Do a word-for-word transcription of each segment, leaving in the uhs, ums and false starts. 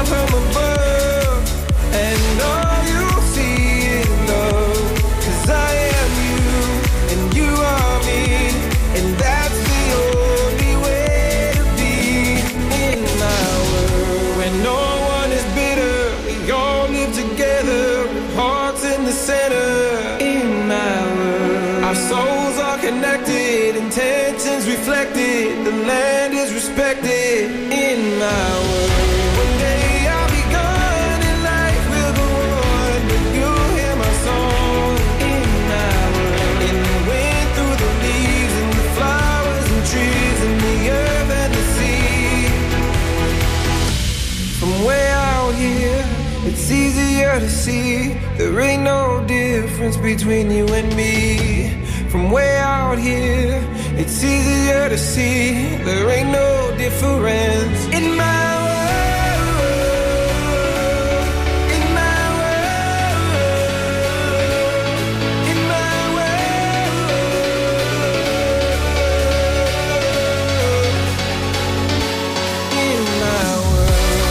down from above, and all you see is love. 'Cause I am you, and you are me, and that's the only way to be in my world. When no one is bitter, we all live together, with hearts in the center. In my world, our souls are connected, intentions reflected, the land is respected. In my world, one day I'll be gone and life will go on, but you'll hear my song. In my world, in the wind, through the leaves, and the flowers and trees, and the earth and the sea. From way out here, it's easier to see there ain't no difference between you and me. From way out here, it's easier to see there ain't no difference in my world, in my world, in my world, in my world.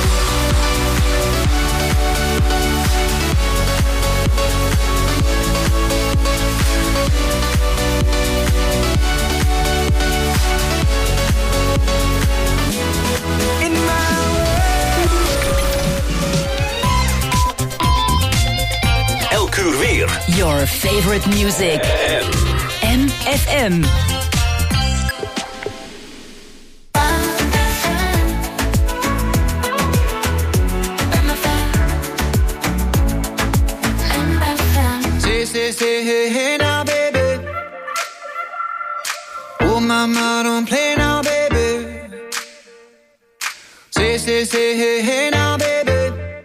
In my world. Elk uur weer. Your favorite music. M F M. Say, say, say, hey, hey now, baby. Oh, mama, don't play now, baby. Say, say, say, hey, hey now, baby.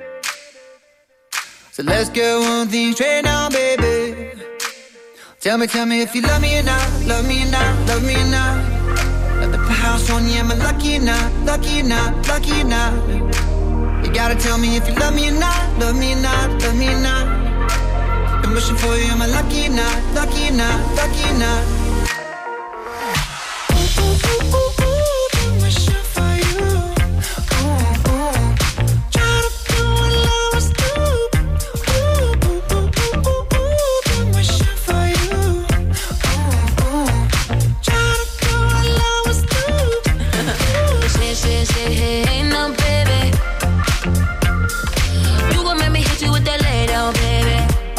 So let's get one thing straight now, baby. Tell me, tell me if you love me or not, love me or not, love me or not. At the house on you, am I lucky or not, lucky or not, lucky or not? You gotta tell me if you love me or not, love me or not, love me or not. I'm wishing for you, am I lucky or not, lucky or not, lucky or not? Ooh, ooh, ooh, ooh, ooh, I'm wishing for you. Ooh, ooh. Try to do what love was do. Ooh, ooh, ooh, ooh, ooh, ooh, I'm wishing for you. Ooh, ooh. Try to do what love was do. Say, say, say, hey, hey, no, baby. You gon' make me hit you with that lay down, baby.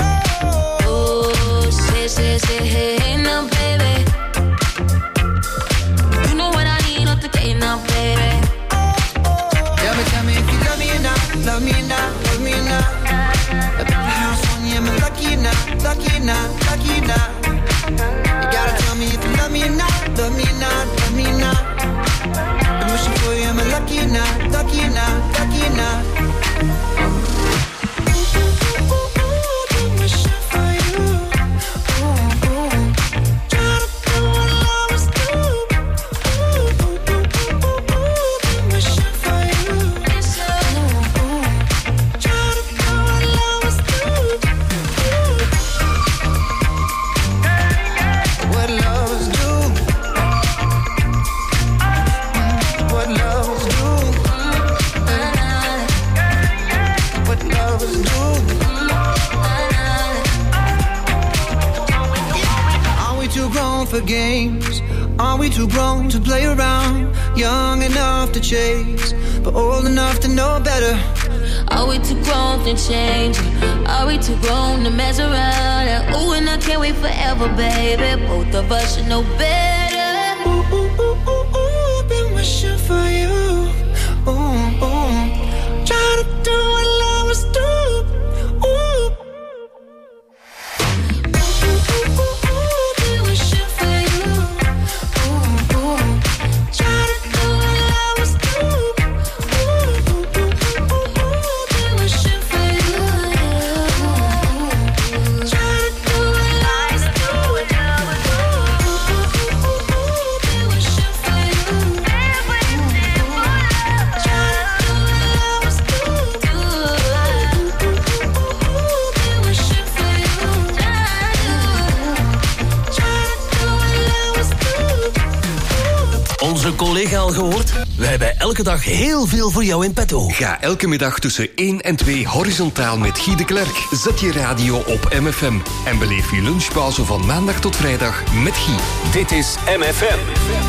Say, say, hey, hey, now, baby. You know what I need, not the day now, baby. Tell me, tell me if you love me or not, love me or not, love me or not. At the house on you, am I lucky or not, lucky or not, lucky or not? You gotta tell me if you love me or not, love me or not, love me or not. I'm wishing for you, am I lucky or not, lucky or not, lucky or not? For games, are we too grown to play around? Young enough to chase, but old enough to know better. Are we too grown to change? Are we too grown to mess around? And ooh, and I can't wait forever, baby. Both of us should know better. Ooh, ooh, ooh, ooh, ooh, been wishing for you. Ooh, ooh, try to do what love was do. Onze collega al gehoord? Wij bij Elk elke dag heel veel voor jou in petto. Ga elke middag tussen één en twee horizontaal met Guy de Klerk. Zet je radio op M F M en beleef je lunchpauze van maandag tot vrijdag met Guy. Dit is M F M.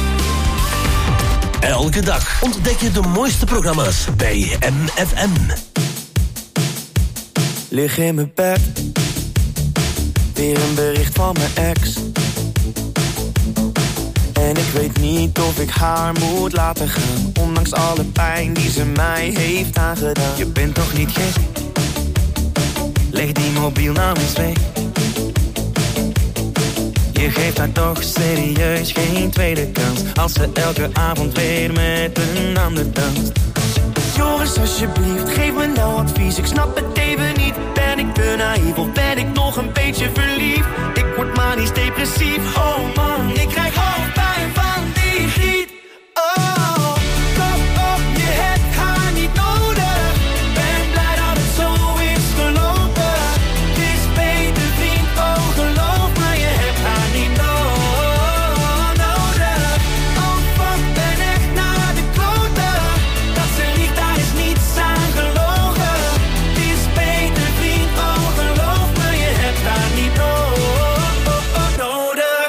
Elke dag ontdek je de mooiste programma's bij M F M. Lig in mijn bed, weer een bericht van mijn ex. En ik weet niet of ik haar moet laten gaan, ondanks alle pijn die ze mij heeft aangedaan. Je bent toch niet gek? Leg die mobiel nou eens weg. Je geeft haar toch serieus geen tweede kans, als ze elke avond weer met een ander danst. Joris, alsjeblieft, geef me nou advies. Ik snap het even niet. Ben ik te naïef of ben ik nog een beetje verliefd? Ik word manisch depressief. Oh man, ik krijg hoofdpijn van die giet. Oh, kom op, je hebt haar niet nodig. Ben blij dat het zo is gelopen. Het is beter vriend, oh geloof me, je hebt haar niet no- nodig. Oh fuck, ben echt naar de kloten. Dat ze liegt, daar is niets aan gelogen. Het is beter vriend, oh geloof me, je hebt haar niet no- nodig.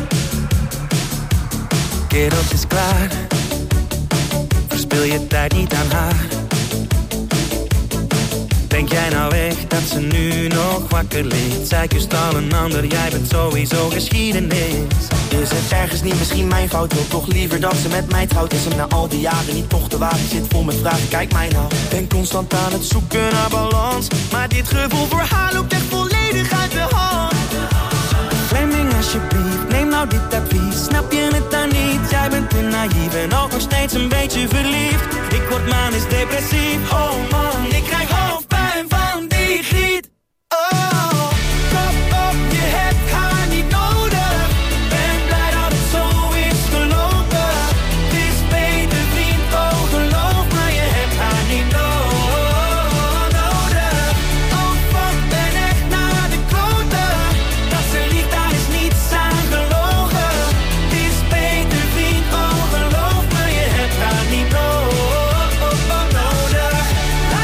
Kerels is klaar, verspil je tijd niet aan haar. Denk jij nou echt dat ze nu nog wakker ligt? Zij kust al een ander, jij bent sowieso geschiedenis. Is het ergens niet misschien mijn fout? Wil toch liever dat ze met mij trouwt? Is hem na al die jaren niet toch te wagen? Zit vol met vragen, kijk mij nou. Ben constant aan het zoeken naar balans, maar dit gevoel voor haar loopt echt volledig uit de hand. Fleming, alsjeblieft, neem nou dit advies. Snap je het dan niet? Jij bent te naïef en ook nog steeds een beetje verliefd. Ik word manisch depressief. Oh man, ik krijg hoofdpijn van die giet. Oh, kom op, je hebt haar niet nodig. Ben blij dat het zo is gelopen. Het is beter vriend, oh geloof me, je hebt haar niet no- nodig. Oh fuck, ben echt naar de kloten. Dat ze liegt, daar is niets aan gelogen. Het is beter vriend, oh geloof me, je hebt haar niet no- nodig.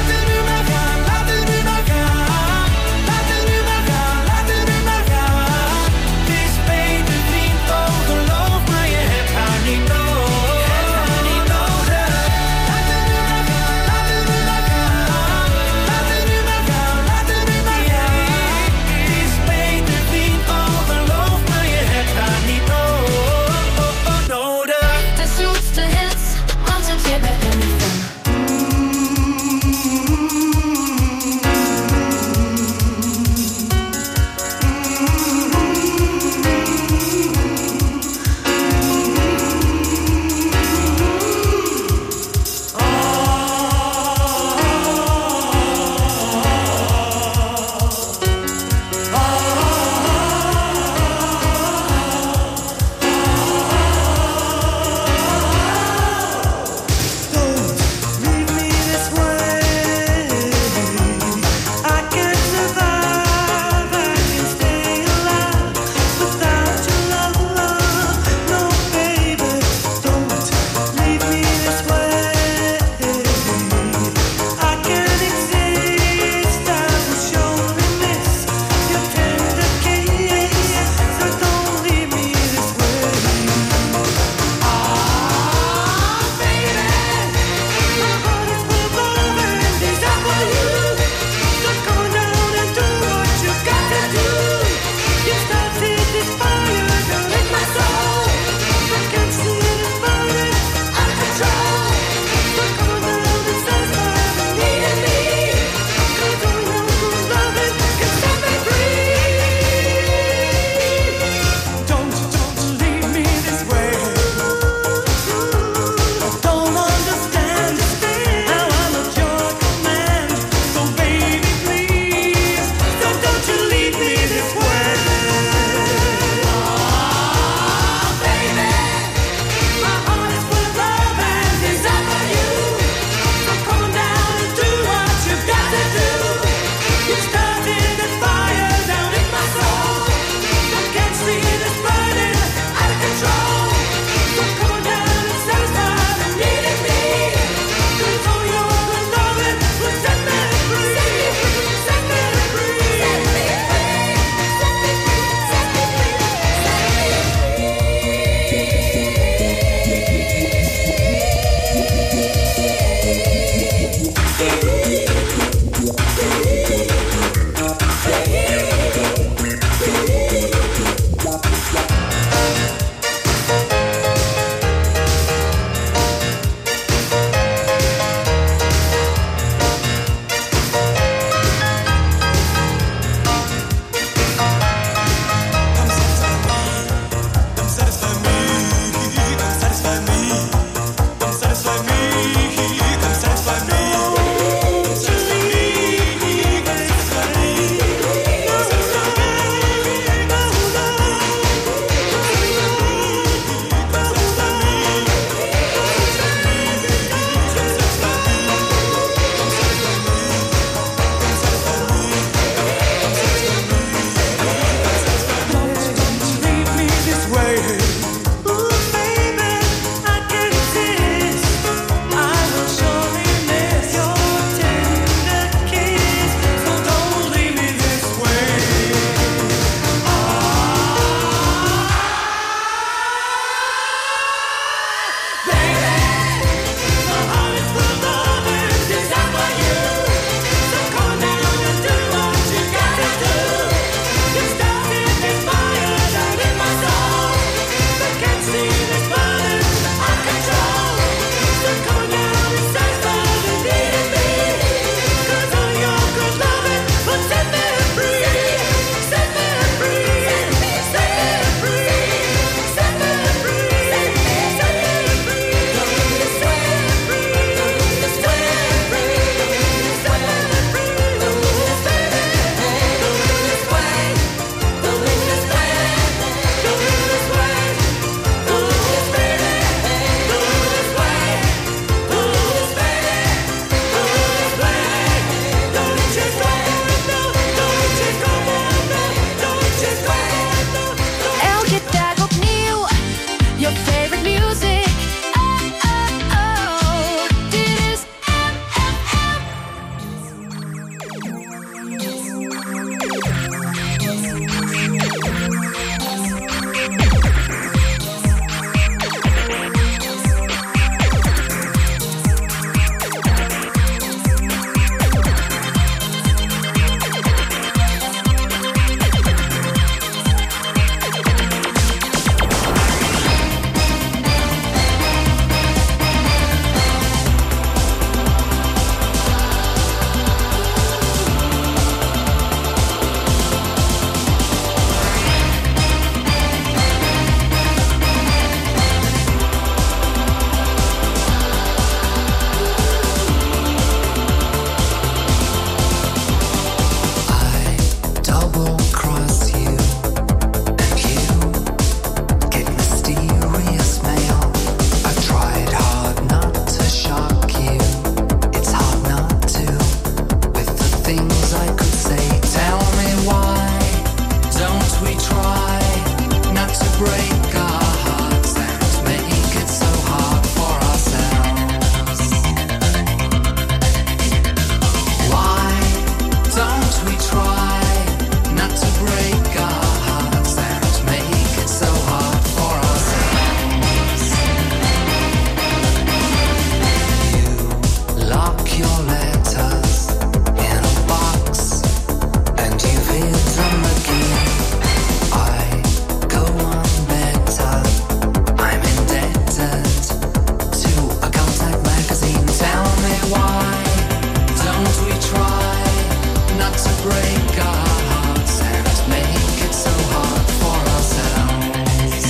your letters in a box, and you've hid them again. I go on better. I'm indebted to a contact magazine. Tell me why don't we try not to break our hearts and make it so hard for ourselves?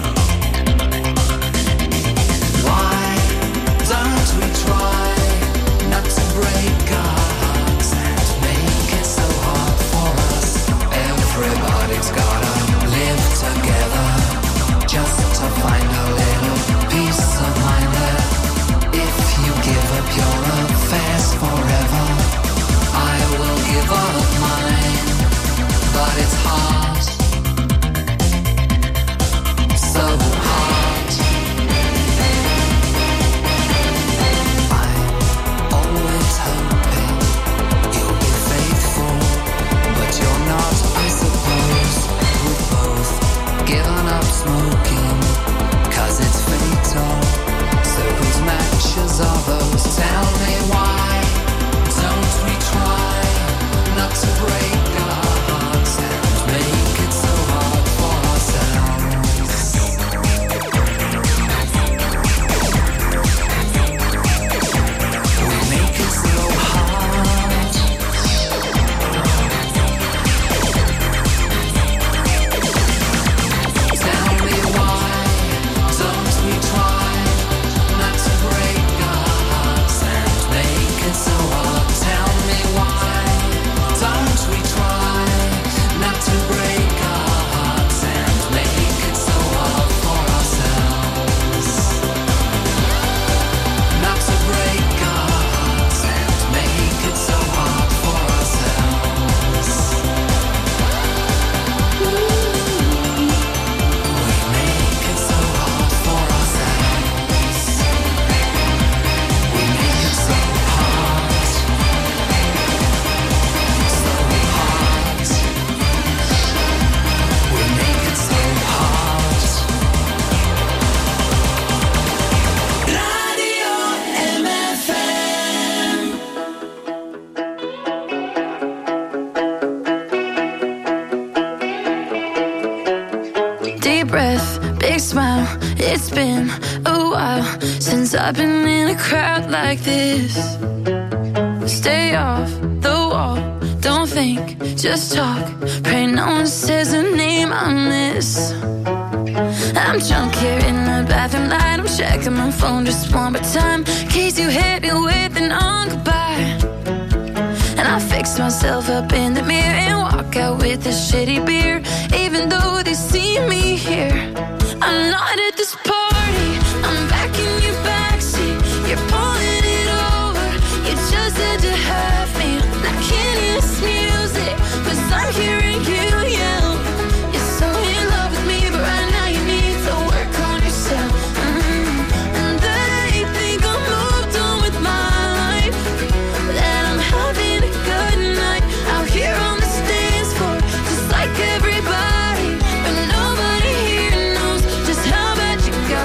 Why don't we try not to break our hearts and make it so hard for us? Everybody's gotta live together just to find a little peace of mind there. If you give up your affairs forever, I will give up mine, but it's hard, so hard. I'm always hoping you'll be faithful, but you're not, I suppose. We've both given up smoking, 'cause it's fatal. So whose matches are those? Tell me why don't we try not to break our hearts and make it so hard for ourselves? We make it so hard. Tell me why don't we try not to break our hearts and make it so hard? Tell me why don't we try not to break our hearts and make it so hard for ourselves? Not to break our hearts and make it so hard for ourselves. We make it so hard for ourselves. We make it so hard, so hard. We make it so hard. Radio M F M. Deep breath, big smile. It's been a while since I've been in a crowd like this. Stay off the wall, don't think, just talk. Pray no one says a name I miss. I'm drunk here in the bathroom light. I'm checking my phone just one more time, in case you hit me with an on goodbye. And I fix myself up in the mirror and walk out with a shitty beer. Even though they see me here, I'm not at this party. I'm back in your backseat. You're pulling it over. You just had to have me. I can't hear this music, 'cause I'm hearing you yell. You're so in love with me, but right now you need to work on yourself. Mm. And they think I'm moved on with my life, that I'm having a good night out here on the dance floor, just like everybody. But nobody here knows just how bad you got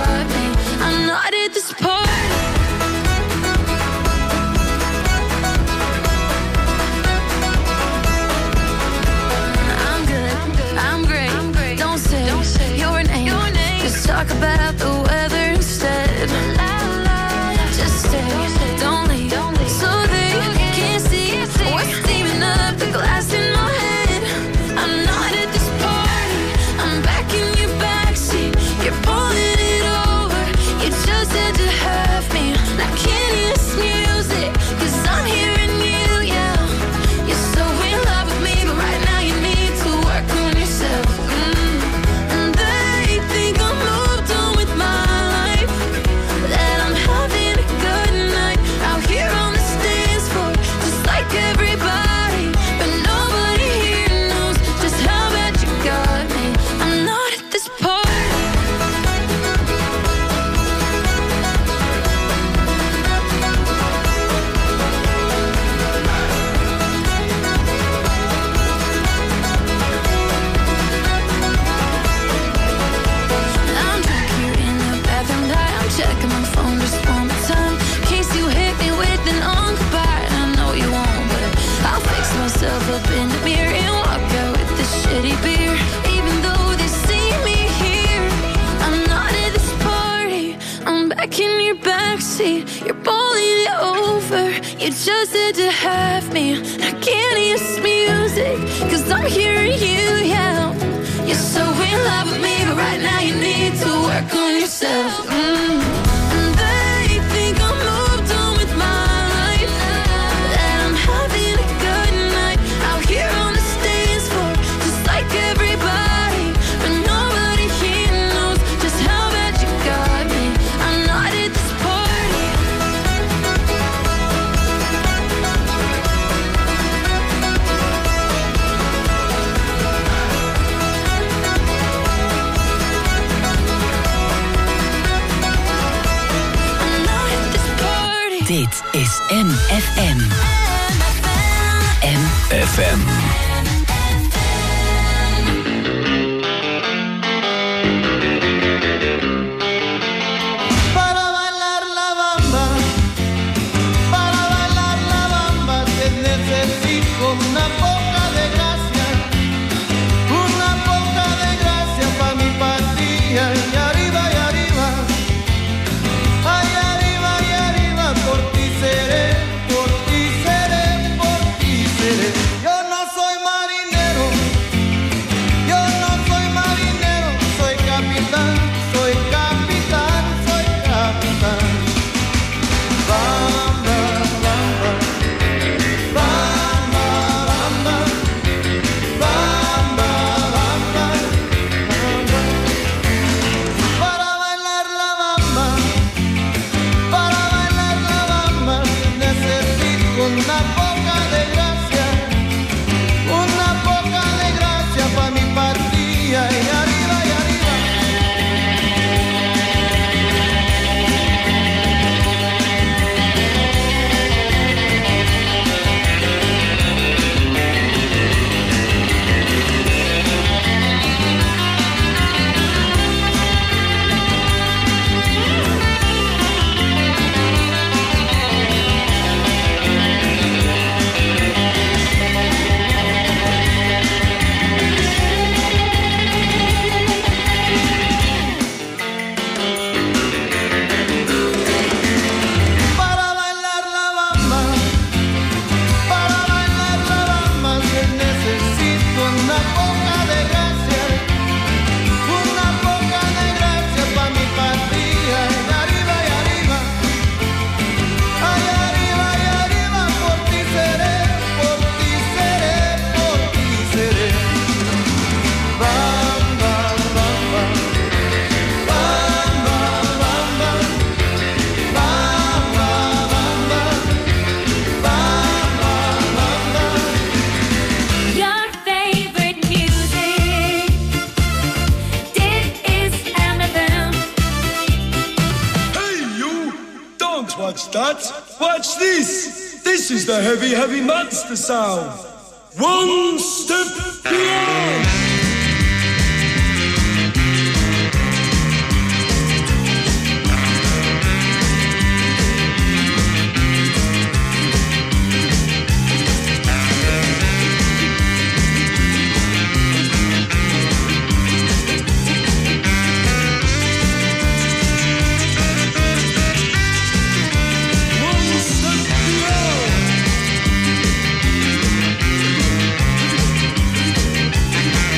You just had to have me. I can't use music, cause I'm hearing you yell. You're so in love with me, but right now you need to work on yourself. Mm. And they think I'm moved on with my life, that I'm having a good night out here on the dance floor, just like everybody. But nobody here knows just how bad you got me. I'm not at this party. Dit is M F M. M F M. Para bailar la bamba, para bailar la bamba, te necesito una poca de gracia, una poca de gracia pa' mi patria. Y arriba, y arriba, ay, arriba, y arriba, por ti seré, por ti seré, por ti seré. Yo no soy marinero, yo no soy marinero, soy capitán, soy capitán, soy capitán. Bamba, bamba, bamba, bamba, bamba, bamba, bamba. Para bailar la bamba, para bailar la bamba, necesito una poca de gracia, una poca de gracia pa' mi patria. Y arriba, y arriba. Para bailar la bamba, para bailar la bamba, se necesito una poca de gracia, una poca de gracia pa' mi patria. Y arriba, y arriba, ay, arriba, y arriba, por ti seré, por ti seré, por ti seré. Bamba, bamba, bamba, bamba, bamba, bamba, bamba, bamba. Your favorite music. This is M F M. Hey, you! Don't watch that! Watch this! This is the heavy, heavy monster sound! One step beyond! One step beyond!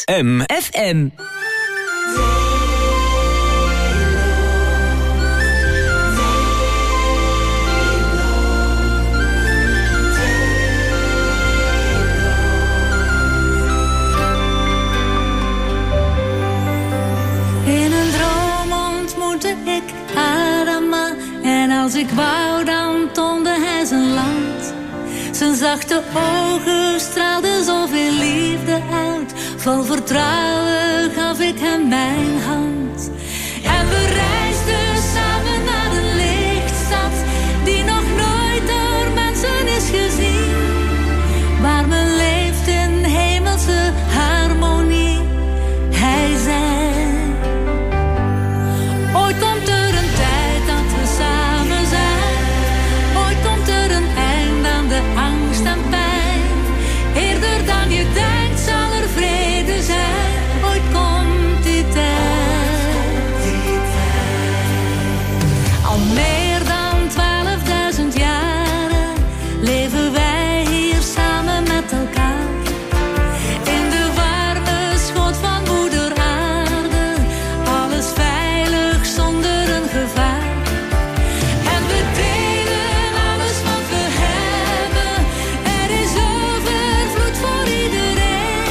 M F M. In een droom ontmoette ik Adama. En als ik wou, dan toonde hij zijn land. Zijn zachte ogen straalden zoveel liefde uit. Vol vertrouwen gaf ik hem mijn hand. En we reisden samen naar de lichtstad, die nog nooit door mensen is gezien. Waar men leeft in hemelse harmonie. Hij zei: ooit komt er een tijd dat we samen zijn. Ooit komt er een eind aan de angst en pijn. Eerder dan je denkt zal er vrede zijn. Ooit komt die tijd. Al meer dan twaalfduizend jaren leven wij hier samen met elkaar. In de warme schoot van moeder aarde. Alles veilig zonder een gevaar. En we delen alles wat we hebben. Er is overvloed voor iedereen.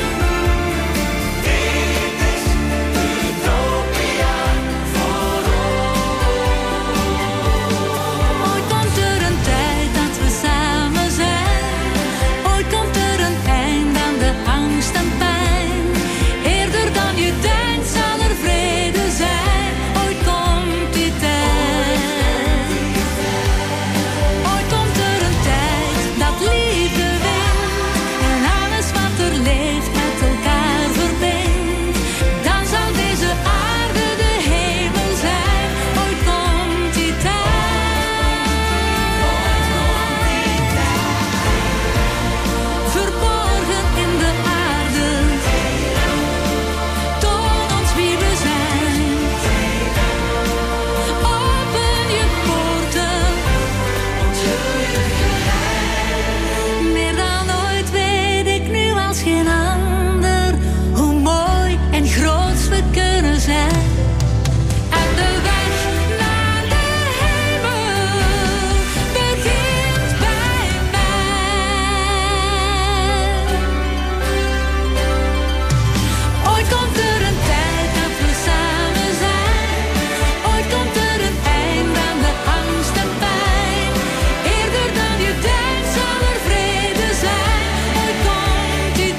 Dit is Utopia voor ons. Ooit komt er een tijd dat we samen zijn. Ooit komt er een eind aan de angst en pijn. Eerder dan je denkt zal er vrede zijn. Ooit komt die tijd. Ooit komt er een tijd dat liefde wint. En alles wat er leeft met elkaar verbindt. Dan zal deze aarde de hemel zijn. Ooit komt die tijd. Verborgen in de aarde. Toon ons wie we zijn. Open je poorten. Meer dan ooit weet ik nu als geen ander hoe mooi en groot we kunnen zijn. En de weg naar de hemel begint bij mij. Ooit komt er een tijd dat we samen zijn. Ooit komt er een eind aan de angst en pijn. Eerder dan je denkt zal er vrede zijn. Ooit komt die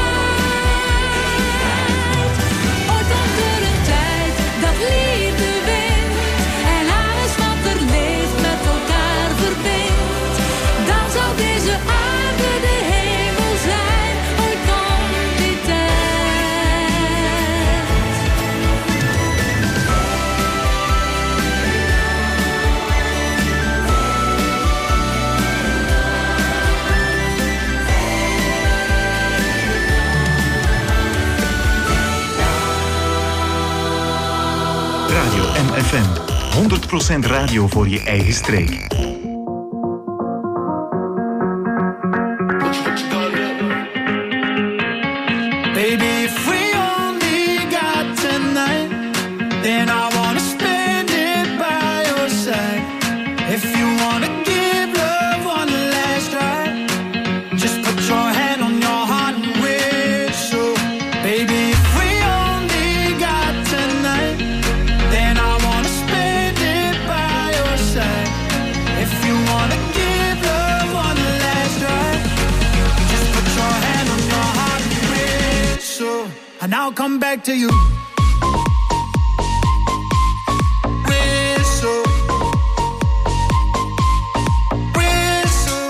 tijd. Ooit komt er een tijd dat liefde wint. En alles wat er leeft met elkaar verbindt. Dan zal deze aarde de hemel zijn. Ooit komt die tijd. Radio M F M. honderd procent radio voor je eigen streek. Baby, if we only got tonight, then I wanna spend it by your side. If you wanna give love one last try, just put your hand on your heart and whistle. Baby, if we only got tonight, then I wanna spend it by your side. If you wanna give love one last try, just put your hand on your heart and whistle. And I'll come back to you. Whistle. Whistle.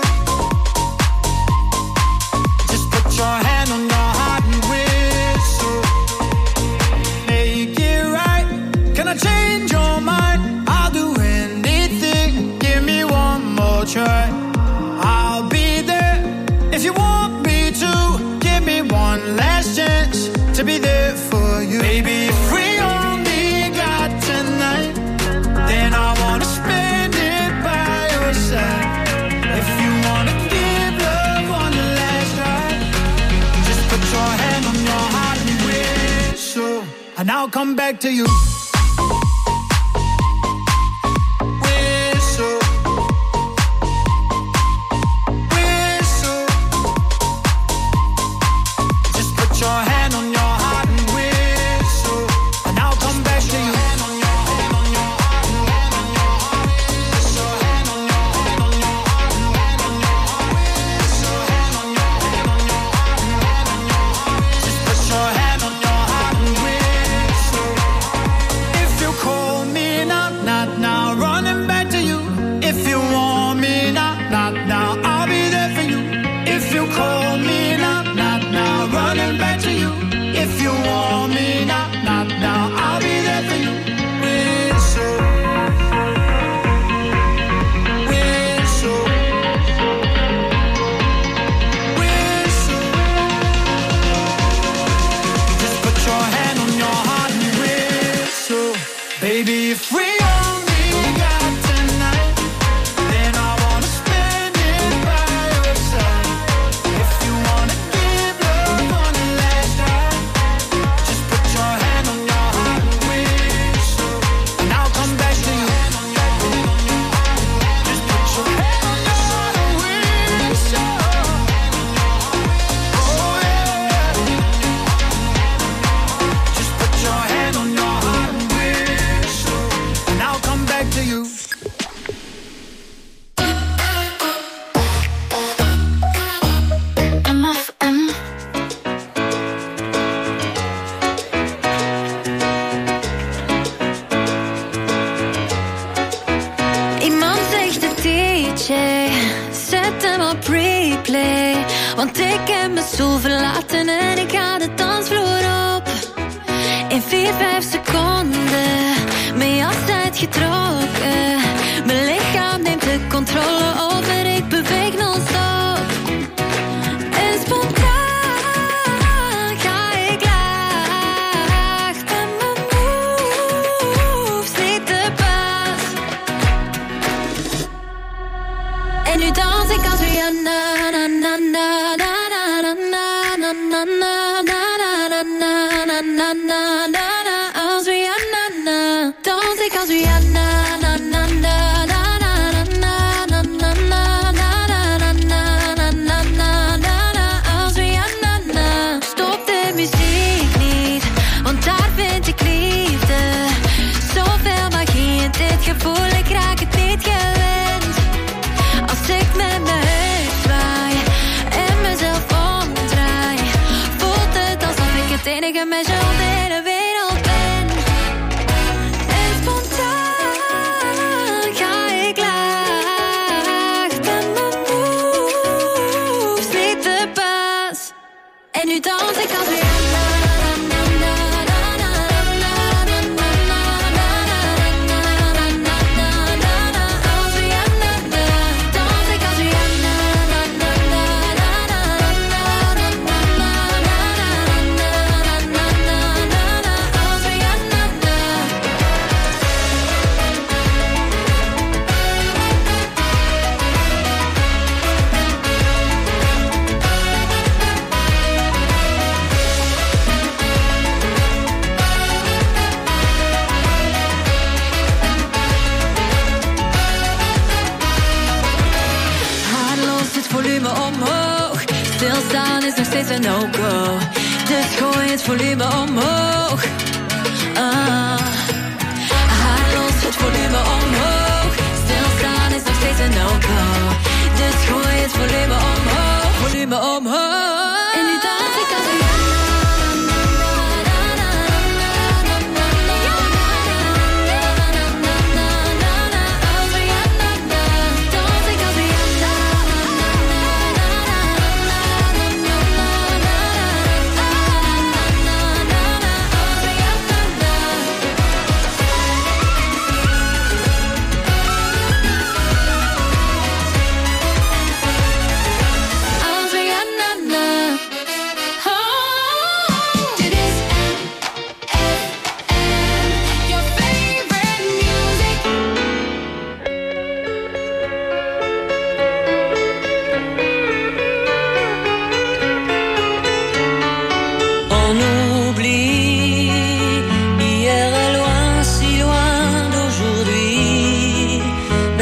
Just put your hand on your heart and whistle. Make it right. Can I change your mind? I'll do anything. Give me one more try. I'll be there if you want me to. Give me one last chance to be there for you. Baby, if we only got tonight, then I wanna spend it by your side. If you wanna give love one last try, just put your hand on your heart and whistle. and I'll come back to you.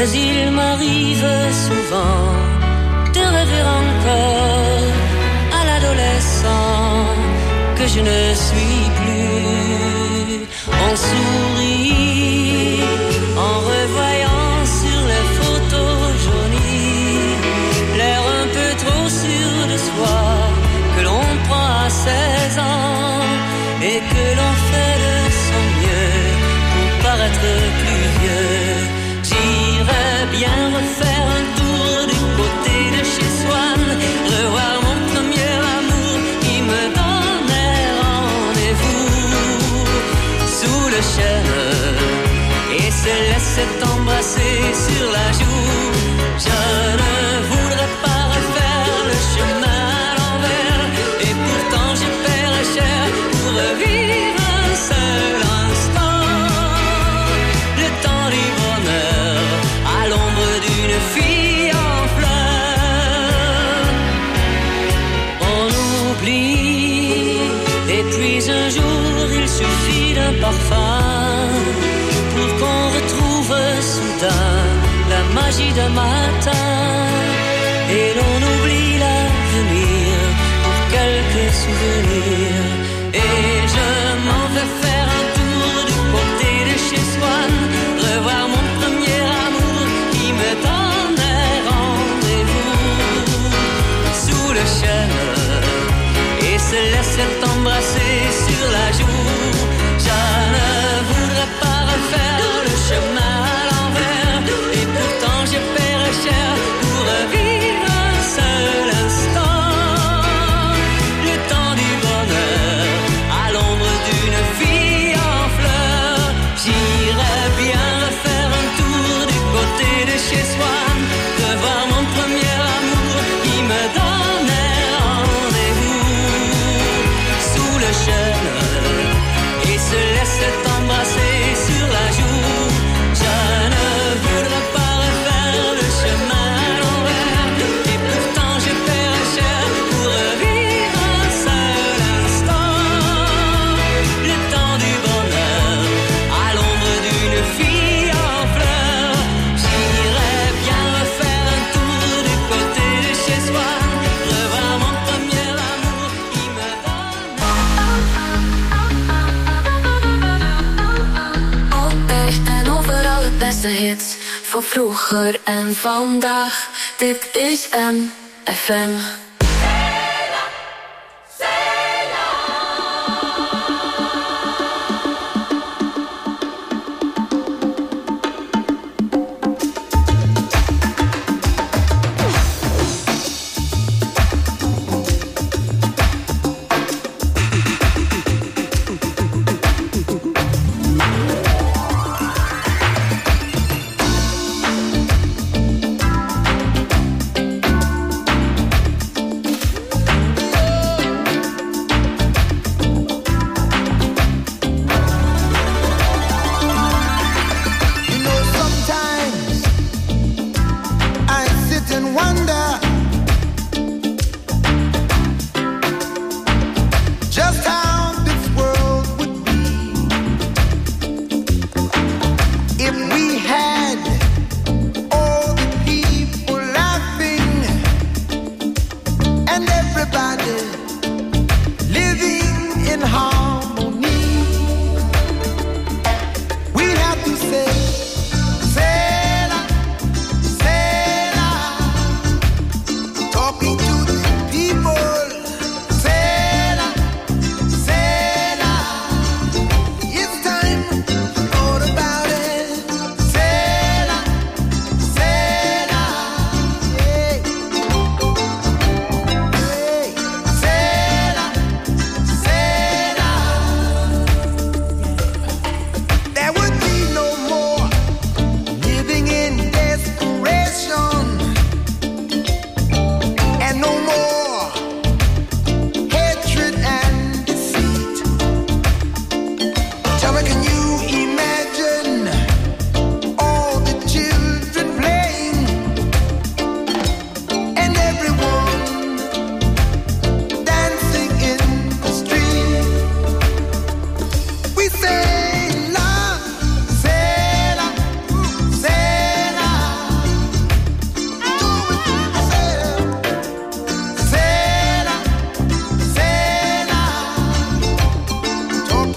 mais il m'arrive souvent de rêver encore à l'adolescent que je ne suis plus. On sourit en revoyant sur les photos jaunies l'air un peu trop sûr de soi que l'on prend à seize ans et que l'on fait de son mieux pour paraître plus vieux. J'irais bien refaire un tour du côté de chez Swann, revoir mon premier amour qui me donnait rendez-vous sous le chêne et se laissait embrasser sur la joue. Je ne voudrais pas refaire le chemin à l'envers et pourtant je paierais cher pour revivre un seul instant. Le temps du bonheur à l'ombre d'une fille en fleurs. On oublie et puis un jour il suffit d'un parfum pour qu'on retrouve soudain la magie d'un matin et l'on oublie l'avenir pour quelques souvenirs. Et je m'en vais faire un tour du côté de chez Swann, revoir mon premier amour qui me donnait rendez-vous sous le chêne et se laissait embrasser sur la joue. Je ne voudrais pas refaire le chemin à l'envers et pourtant je paierais cher pour revivre un seul instant. Le temps du bonheur à l'ombre d'une fille en fleurs. J'irais bien refaire un tour du côté de chez Swann, revoir mon premier amour qui me donnait rendez-vous sous le chêne et se laissait embrasser sur la joue. Je ne voudrais pas refaire le chemin à l'envers et pourtant je paierais cher pour revivre un seul instant. Le temps du bonheur à l'ombre d'une fille en fleurs. J'irais bien refaire un tour du côté de chez Swann, revoir mon premier amour qui me En overal het beste hits voor vroeger en vandaag. Dit is M F M.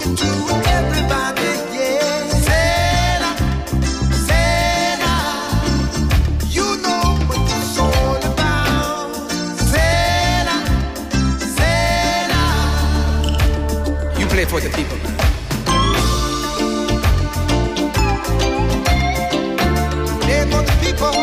talking to everybody, yeah. Santa, Santa, you know what it's all about. Santa, Santa. You play for the people, man. Play for the people.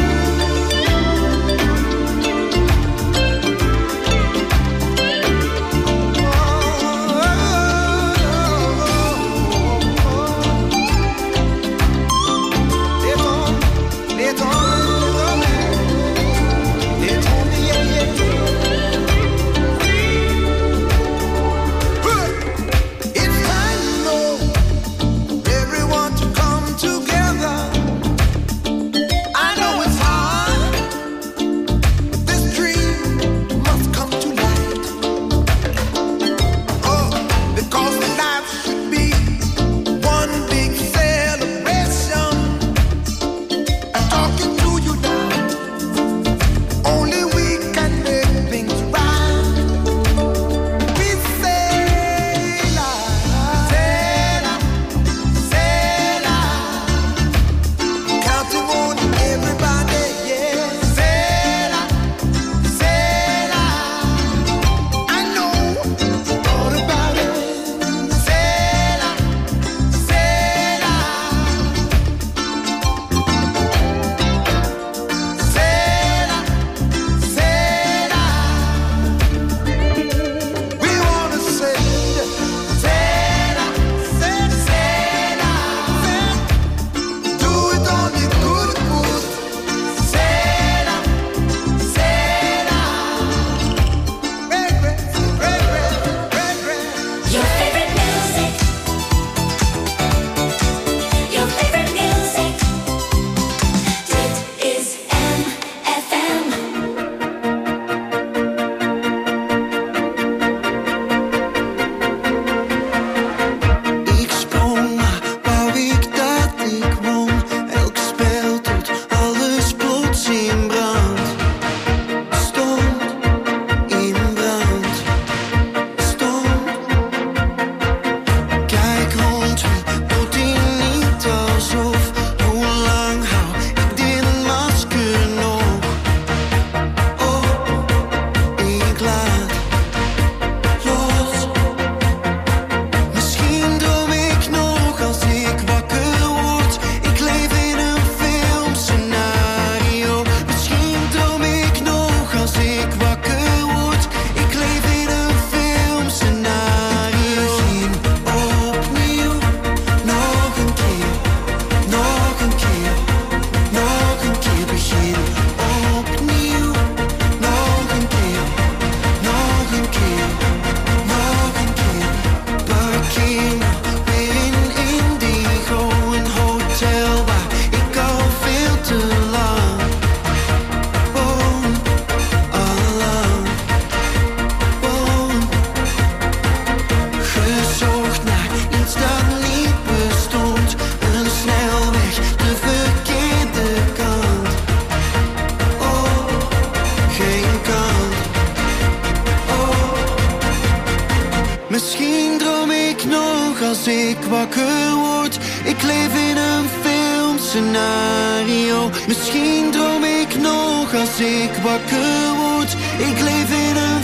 Misschien droom ik nog als ik wakker word. Ik leef in een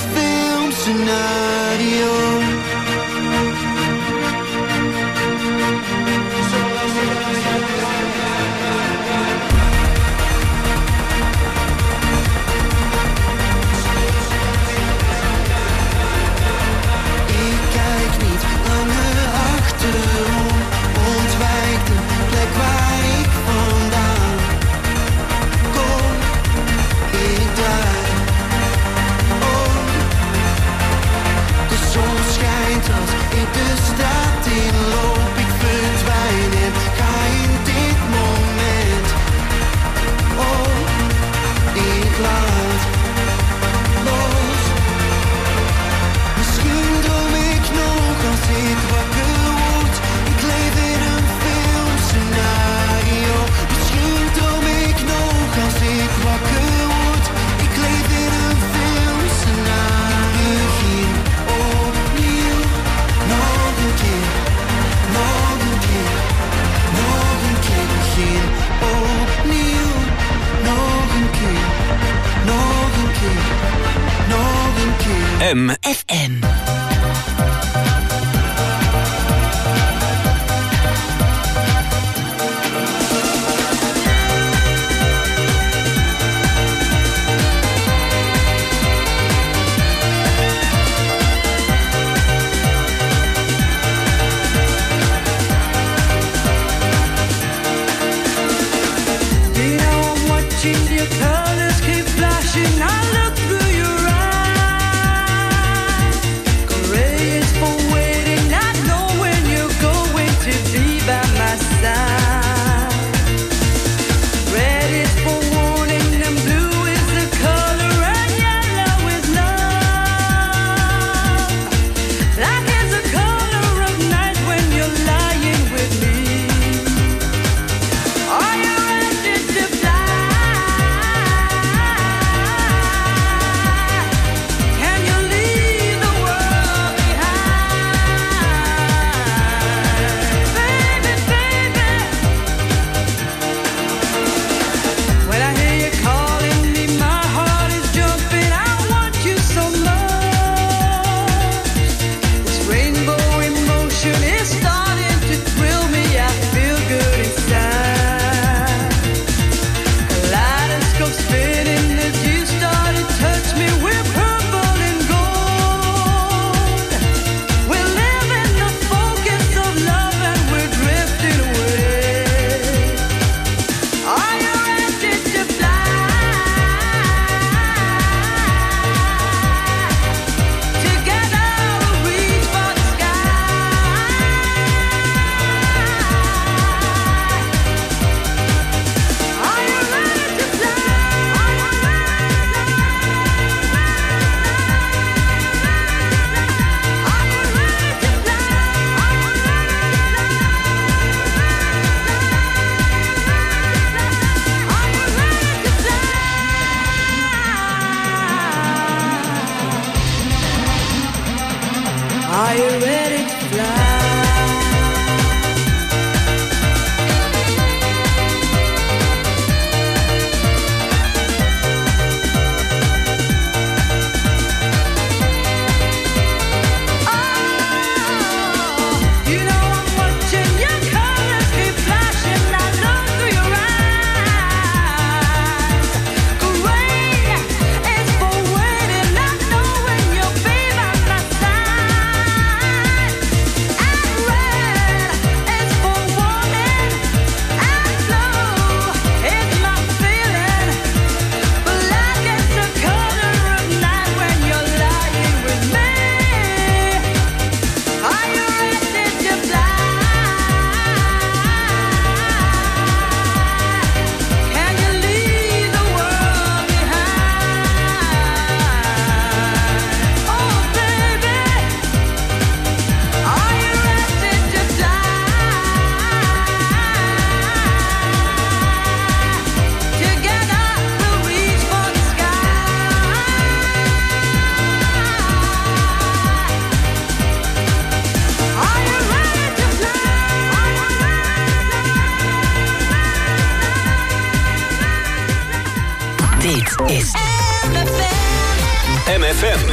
filmscenario. Ik kijk niet langer achterom. Ontwijk de plek waar ik vandaan kom. Ik draai om. De zon schijnt. M F M. Your colors keep flashing. I look through your eyes. Courageous for waiting. I know when you're going to be by my side. Red is for warning, and blue is the color, and yellow is love. Black is the color of night when you're lying with me. Are you ready to fly? Are you ready to fly? is M F M.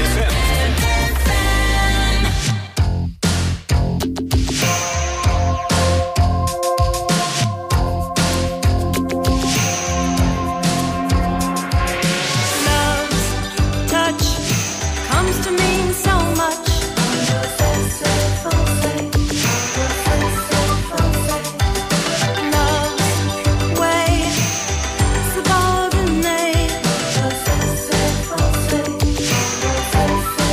Say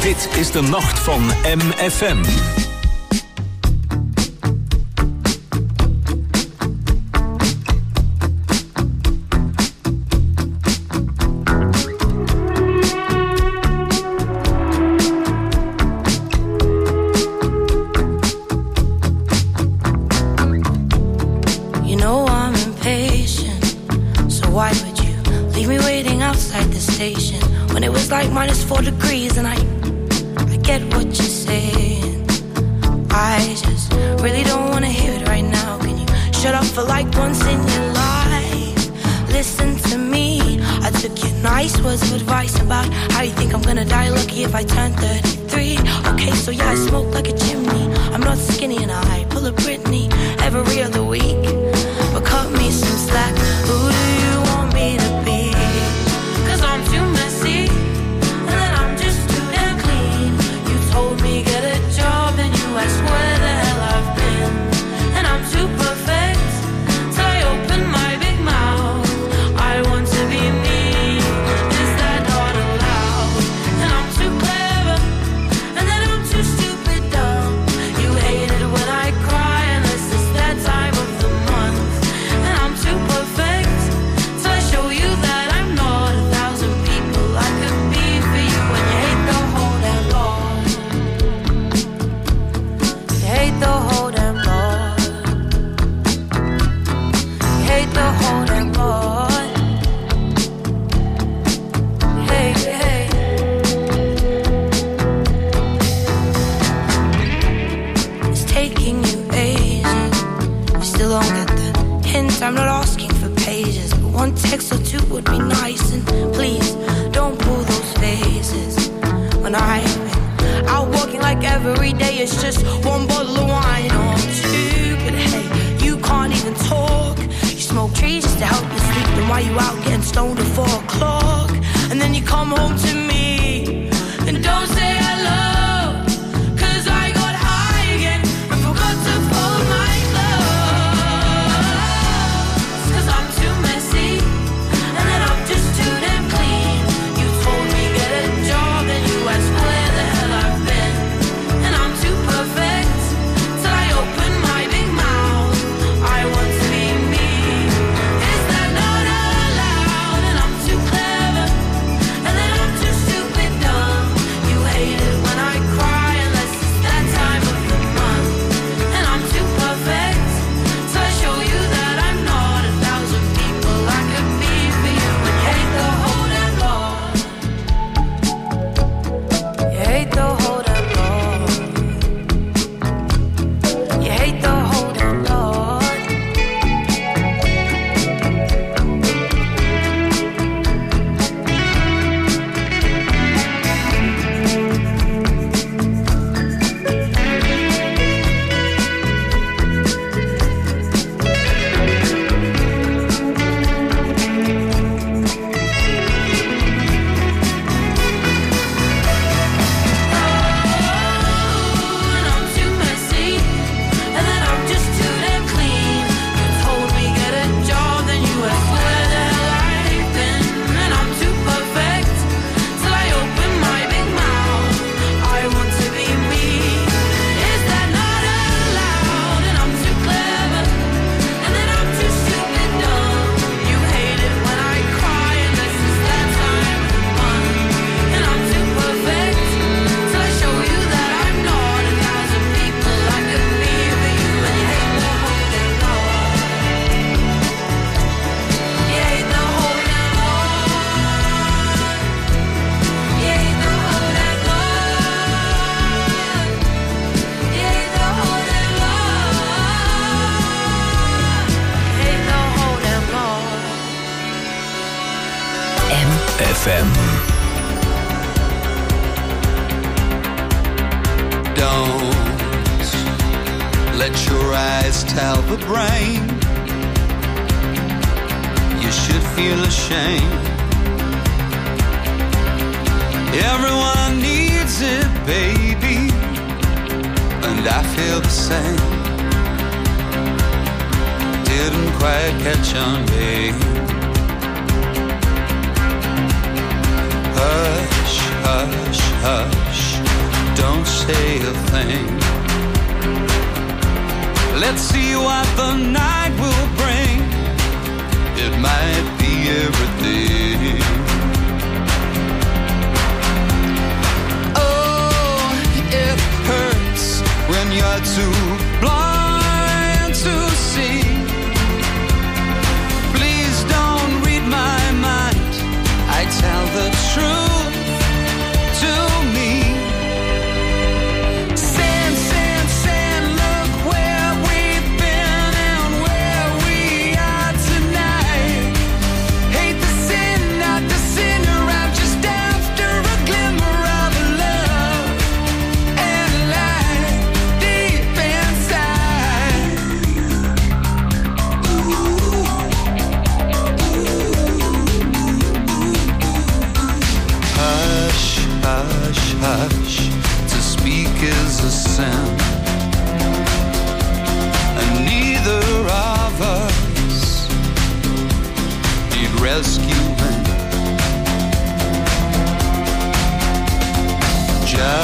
Dit is de nacht van M F M. Minus four degrees and I, I get what you're saying. I just really don't wanna hear it right now. Can you shut up for like once in your life? Listen to me. I took your nice words of advice about how you think I'm gonna die lucky if I turn thirty-three. Okay, so yeah, I smoke like a chimney. I'm not skinny and I pull a Britney every other week. But cut me some slack. Who do you want me to be? Cause I'm too messy. Get a job and you ask where the hell I've been. And I'm too perfect till I open my big mouth. I want to be me, is that not allowed? And I'm too clever, and then I'm too stupid dumb. You hate it when I cry unless it's that time of the month. And I'm too perfect till I show you that I'm not a thousand people I could be for you. And you hate the whole damn law. Hate the whole damn lot. Hate the whole damn lot. Hey, hey. It's taking you ages. You still don't get the hint. I'm not asking for pages, but one text or two would be nice. And please don't pull those faces when I've been out walking like every day. It's just one bottle of wine or two. But hey, you can't even talk. You smoke trees just to help you sleep. Then why you out getting stoned at four o'clock? And then you come home to me and don't say hello. Cause I got high again and forgot to fold my clothes. Cause I'm too messy and then I'm just too damn clean. You told me get a job and you asked where the hell I've been. And I'm too perfect till I open my big mouth. I want to be me. Is that not allowed? And I'm too clever, and then I'm too stupid dumb. You hate it when I cry unless it's that time of the month. And I'm too perfect till I show you that I'm not a thousand people I could be for you. And you hate the whole damn lot. You hate the whole damn lot. You hate the whole damn lot. And I'm too messy, and then I'm just too damn clean. You told me get a job, then you asked where the hell I've been. And I'm too perfect till I open my big mouth. I want to be me. Is that not allowed? And I'm too clever, and then I'm too stupid dumb. You hate it when I cry unless it's that time of the month. And I'm too perfect till I show you that I'm not a thousand people I could be for you. And you hate the whole damn lot. You hate the whole damn lot. You hate the whole damn lot. You hate the whole damn lot. You hate the whole damn lot. M F M. Don't let your eyes tell the brain you should feel ashamed. Everyone needs it, baby, and I feel the same. Didn't quite catch on, babe. Hush, hush, hush. say a thing. Let's see what the night will bring. It might be everything. Oh, it hurts when you're too blind to see. Please don't read my mind. I tell the truth to me. Sand, sand, sand, look where we've been and where we are tonight. Hate the sin, not the sinner. I'm just after a glimmer of love and light deep inside. Hush, hush, hush. To speak is a sin.